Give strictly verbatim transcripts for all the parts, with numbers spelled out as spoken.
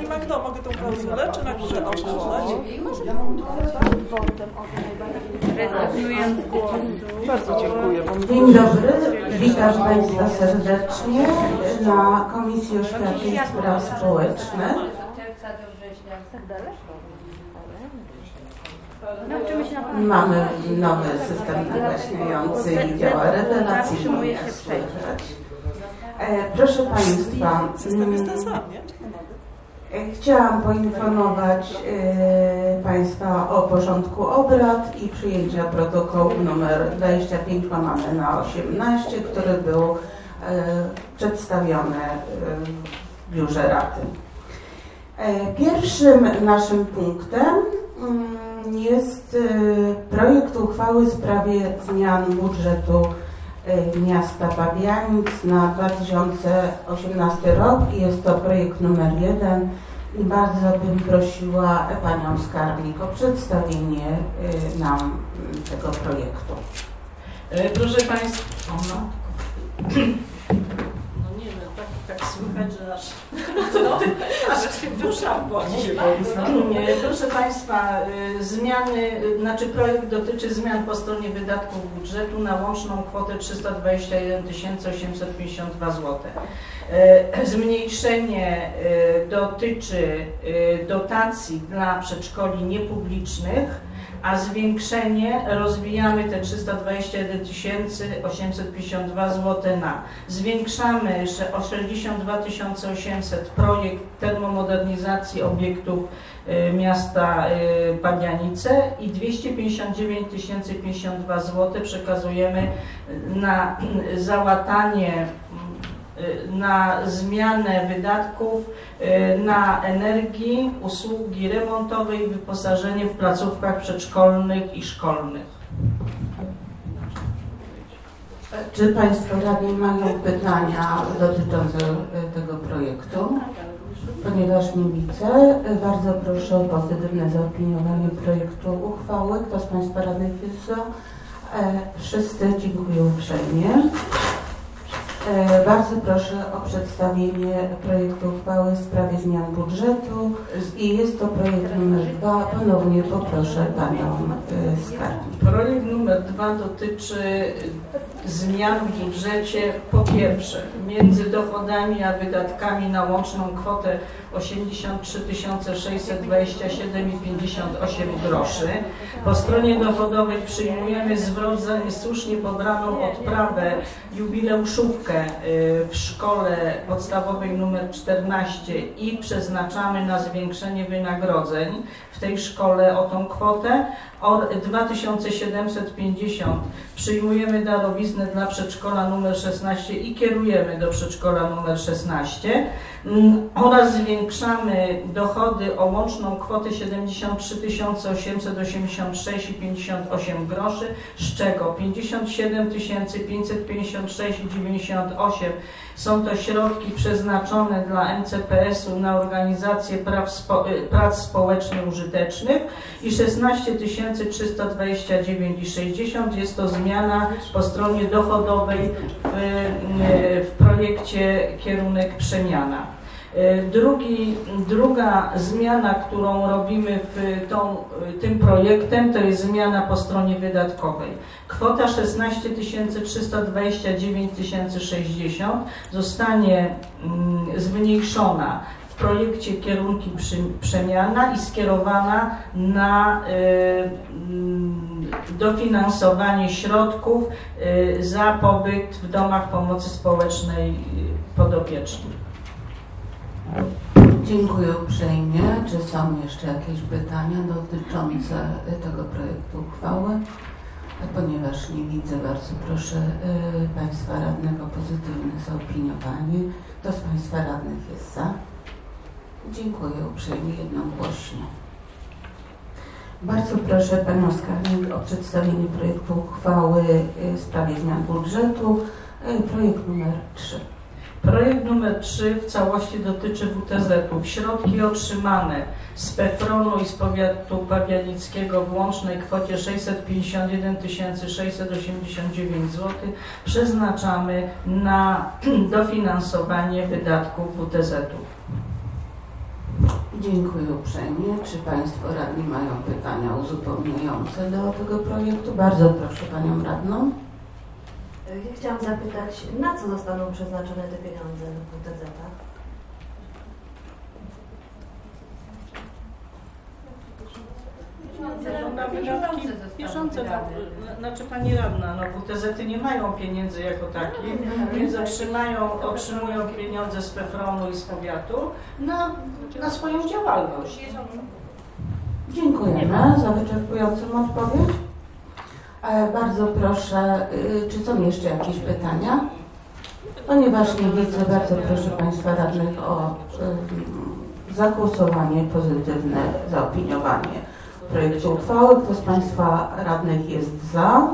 Pani Magdo, mogę tą klauzulę, czy na górze odczytać? Rezygnując z głosu. Bardzo dziękuję. Dzień dobry, witam Państwa serdecznie na Komisji Oświaty i Spraw Społecznych. Mamy nowy system nagłaśniający i działa rewelacyjnie. Proszę Państwa, System jest ten sam, nie? chciałam poinformować e, Państwa o porządku obrad i przyjęcia protokołu numer dwadzieścia pięć łamane na osiemnaście, który był e, przedstawiony e, w biurze Rady. E, pierwszym naszym punktem mm, jest e, projekt uchwały w sprawie zmian budżetu miasta Pabianic na dwa tysiące osiemnasty rok i jest to projekt numer jeden i bardzo bym prosiła Panią Skarbnik o przedstawienie nam tego projektu. Proszę Państwa, no, no nie wiem, tak, tak słychać, że aż, no, aż się dusza boli. Proszę Państwa, zmiany, znaczy projekt dotyczy zmian po stronie wydatków budżetu na łączną kwotę trzysta dwadzieścia jeden tysięcy osiemset pięćdziesiąt dwa złote. Zmniejszenie dotyczy dotacji dla przedszkoli niepublicznych, a zwiększenie rozwijamy te trzysta dwadzieścia jeden tysięcy osiemset pięćdziesiąt dwa złote na zwiększamy o sześćdziesiąt dwa tysiące osiemset projekt termomodernizacji obiektów miasta Pabianice i dwieście pięćdziesiąt dziewięć tysięcy pięćdziesiąt dwa złote przekazujemy na załatanie, na zmianę wydatków na energii, usługi remontowe i wyposażenie w placówkach przedszkolnych i szkolnych. Czy Państwo radni mają pytania dotyczące tego projektu? Ponieważ nie widzę, bardzo proszę o pozytywne zaopiniowanie projektu uchwały. Kto z Państwa radnych jest za? Wszyscy dziękuję uprzejmie. Bardzo proszę o przedstawienie projektu uchwały w sprawie zmian budżetu i jest to projekt numer dwa. Ponownie poproszę Panią Skarbnik. Projekt numer dwa dotyczy zmian w budżecie po pierwsze między dochodami a wydatkami na łączną kwotę osiemdziesiąt trzy tysiące sześćset dwadzieścia siedem i pięćdziesiąt osiem groszy. Po stronie dochodowej przyjmujemy zwrot za niesłusznie pobraną odprawę jubileuszówkę w szkole podstawowej numer czternaście i przeznaczamy na zwiększenie wynagrodzeń w tej szkole o tą kwotę. O dwa tysiące siedemset pięćdziesiąt przyjmujemy darowiznę dla przedszkola numer szesnaście i kierujemy do przedszkola numer szesnaście oraz zwiększamy dochody o łączną kwotę siedemdziesiąt trzy tysiące osiemset osiemdziesiąt sześć i pięćdziesiąt osiem groszy, z czego pięćdziesiąt siedem tysięcy pięćset pięćdziesiąt sześć i dziewięćdziesiąt osiem są to środki przeznaczone dla M C P S-u na organizację praw spo, prac społecznych użytecznych i szesnaście tysięcy trzysta dwadzieścia dziewięć i sześćdziesiąt jest to zmiana po stronie dochodowej w, w projekcie kierunek przemiana. Drugi, druga zmiana, którą robimy w tą, tym projektem, to jest zmiana po stronie wydatkowej. Kwota szesnaście tysięcy trzysta dwadzieścia dziewięć tysięcy sześćdziesiąt zostanie mm, zmniejszona w projekcie kierunki przy, przemiana i skierowana na y, y, dofinansowanie środków y, za pobyt w domach pomocy społecznej podopiecznych. Dziękuję uprzejmie. Czy są jeszcze jakieś pytania dotyczące tego projektu uchwały? Ponieważ nie widzę, bardzo proszę y, Państwa radnych o pozytywne zaopiniowanie. Kto z Państwa radnych jest za? Dziękuję uprzejmie, jednogłośnie. Bardzo proszę Panią Skarbnik o przedstawienie projektu uchwały w sprawie zmian budżetu. Y, projekt numer trzy. Projekt numer trzy w całości dotyczy W T Z-ów. Środki otrzymane z PEFRON-u i z powiatu pabianickiego w łącznej kwocie sześćset pięćdziesiąt jeden tysięcy sześćset osiemdziesiąt dziewięć złotych przeznaczamy na dofinansowanie wydatków W T Z-ów. Dziękuję uprzejmie. Czy Państwo radni mają pytania uzupełniające do tego projektu? Bardzo proszę Panią Radną. Ja chciałam zapytać, na co zostaną przeznaczone te pieniądze w W T Z-ach? Bieżące, no, znaczy Pani Radna, no W T Z-y nie mają pieniędzy jako takich, więc otrzymają, otrzymują pieniądze z PFRON-u i z powiatu na, na swoją działalność. Dziękujemy za wyczerpującą odpowiedź. E, bardzo proszę, y, czy są jeszcze jakieś pytania? Ponieważ nie widzę, bardzo proszę Państwa radnych o y, zagłosowanie pozytywne, zaopiniowanie projektu uchwały. Kto z Państwa radnych jest za?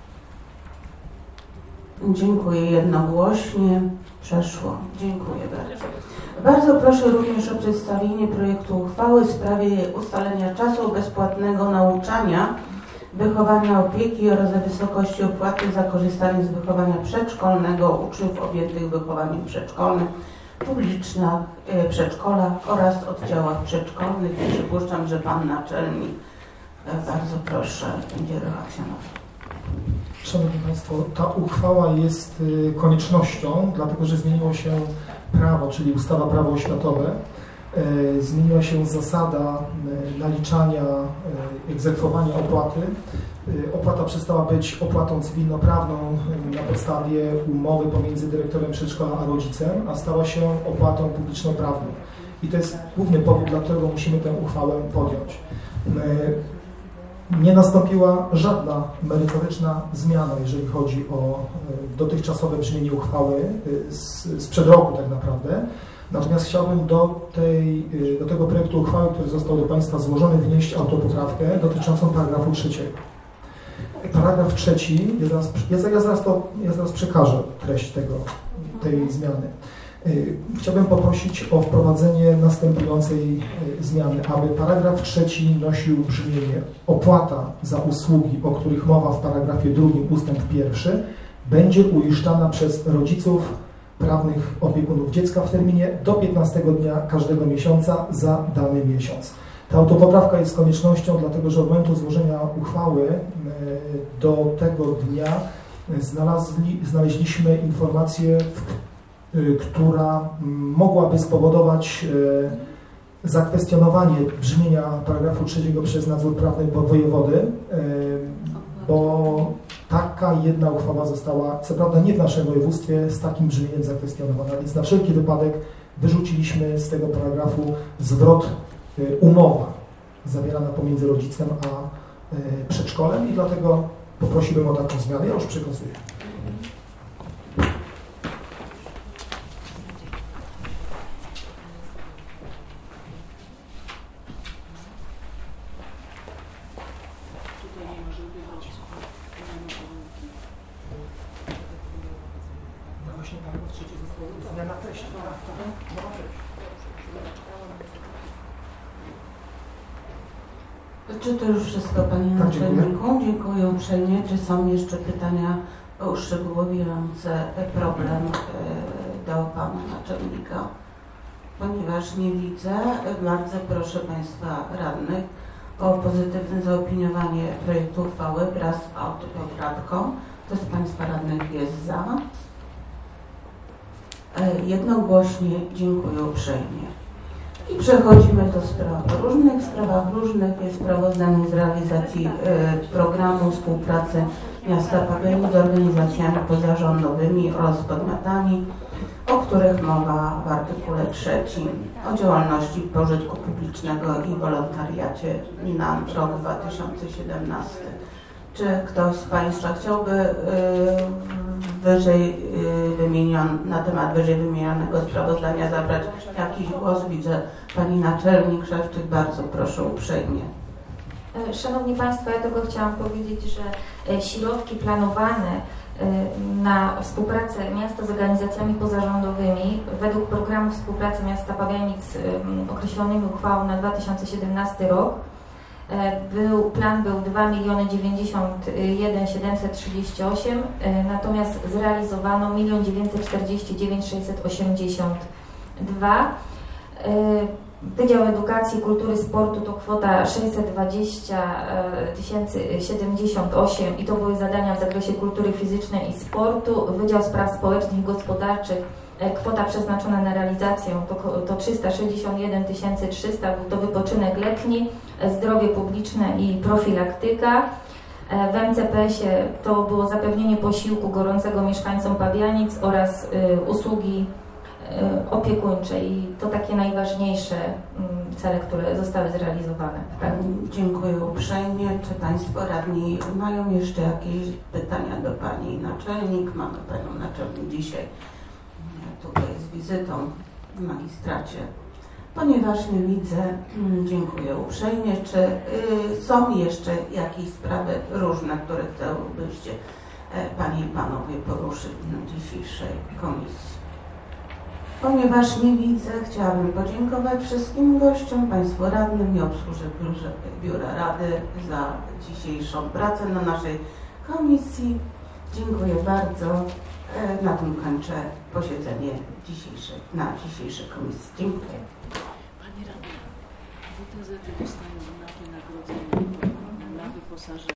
Dziękuję jednogłośnie. Przeszło. Dziękuję bardzo. Bardzo proszę również o przedstawienie projektu uchwały w sprawie ustalenia czasu bezpłatnego nauczania, wychowania, opieki oraz wysokości opłaty za korzystanie z wychowania przedszkolnego uczniów objętych wychowaniem przedszkolnym w publicznych e, przedszkolach oraz oddziałach przedszkolnych. Przypuszczam, że Pan Naczelnik, e, bardzo proszę, będzie relacjonował. Szanowni Państwo, ta uchwała jest y, koniecznością, dlatego że zmieniło się prawo, czyli ustawa Prawo oświatowe. Y, zmieniła się zasada y, naliczania, y, egzekwowania opłaty. Y, opłata przestała być opłatą cywilnoprawną y, na podstawie umowy pomiędzy dyrektorem przedszkola a rodzicem, a stała się opłatą publiczno-prawną. I to jest główny powód, dla którego musimy tę uchwałę podjąć. Y, Nie nastąpiła żadna merytoryczna zmiana, jeżeli chodzi o dotychczasowe brzmienie uchwały z, sprzed roku tak naprawdę. Natomiast chciałbym do, tej, do tego projektu uchwały, który został do Państwa złożony, wnieść autopoprawkę dotyczącą paragrafu trzeciego. Paragraf trzeci, ja zaraz, ja zaraz, to, ja zaraz przekażę treść tego, tej zmiany. Chciałbym poprosić o wprowadzenie następującej zmiany, aby paragraf trzeci nosił brzmienie: opłata za usługi, o których mowa w paragrafie drugim ustęp pierwszy, będzie uiszczana przez rodziców prawnych opiekunów dziecka w terminie do piętnastego dnia każdego miesiąca za dany miesiąc. Ta autopoprawka jest koniecznością, dlatego że od momentu złożenia uchwały do tego dnia znalazli, znaleźliśmy informację, w która mogłaby spowodować zakwestionowanie brzmienia paragrafu trzeciego przez nadzór prawny wojewody, bo taka jedna uchwała została, co prawda nie w naszym województwie, z takim brzmieniem zakwestionowana, więc na wszelki wypadek wyrzuciliśmy z tego paragrafu zwrot umowa zawierana pomiędzy rodzicem a przedszkolem i dlatego poprosiłbym o taką zmianę. Ja już przekazuję. Czy to już wszystko, Panie Naczelniku? Dziękuję. Dziękuję uprzejmie. Czy są jeszcze pytania uszczegółowiające problem do Pana Naczelnika? Ponieważ nie widzę, bardzo proszę Państwa radnych o pozytywne zaopiniowanie projektu uchwały wraz z autopoprawką. Kto z Państwa radnych jest za? Jednogłośnie dziękuję uprzejmie. I przechodzimy do spraw różnych. W sprawach różnych jest sprawozdanie z realizacji y, programu współpracy miasta Pabianic z organizacjami pozarządowymi oraz podmiotami, o których mowa w artykule trzecim o działalności pożytku publicznego i wolontariacie na rok dwa tysiące siedemnasty. Czy ktoś z Państwa chciałby y, wyżej y, wymienion, na temat wyżej wymienionego sprawozdania zabrać jakiś głos? Widzę Pani Naczelnik Szewczyk, bardzo proszę uprzejmie. Szanowni Państwo, ja tylko chciałam powiedzieć, że środki planowane na współpracę miasta z organizacjami pozarządowymi według programu współpracy miasta Pabianic określonymi uchwałą na dwa tysiące siedemnasty rok Był, plan był dwa miliony dziewięćdziesiąt jeden tysięcy siedemset trzydzieści osiem, natomiast zrealizowano jeden milion dziewięćset czterdzieści dziewięć tysięcy sześćset osiemdziesiąt dwa. Wydział Edukacji, Kultury, Sportu to kwota sześćset dwadzieścia tysięcy siedemdziesiąt osiem i to były zadania w zakresie kultury fizycznej i sportu. Wydział Spraw Społecznych i Gospodarczych, kwota przeznaczona na realizację to, to trzysta sześćdziesiąt jeden tysięcy trzysta, był to wypoczynek letni, zdrowie publiczne i profilaktyka. W M C P S-ie to było zapewnienie posiłku gorącego mieszkańcom Pabianic oraz usługi opiekuńcze i to takie najważniejsze cele, które zostały zrealizowane. Tak? Dziękuję uprzejmie. Czy Państwo radni mają jeszcze jakieś pytania do Pani Naczelnik? Mamy Panią Naczelnik dzisiaj tutaj z wizytą w magistracie. Ponieważ nie widzę, dziękuję uprzejmie. Czy y, są jeszcze jakieś sprawy różne, które chciałbyście Panie i Panowie poruszyć na dzisiejszej komisji? Ponieważ nie widzę, chciałabym podziękować wszystkim gościom, Państwu radnym i obsłudze biurze, Biura Rady za dzisiejszą pracę na naszej komisji. Dziękuję bardzo. Na tym kończę posiedzenie dzisiejsze, na dzisiejszej komisji. Dziękuję. Pani Radna, W T Z dostają na wynagrodzenie, na wyposażenie.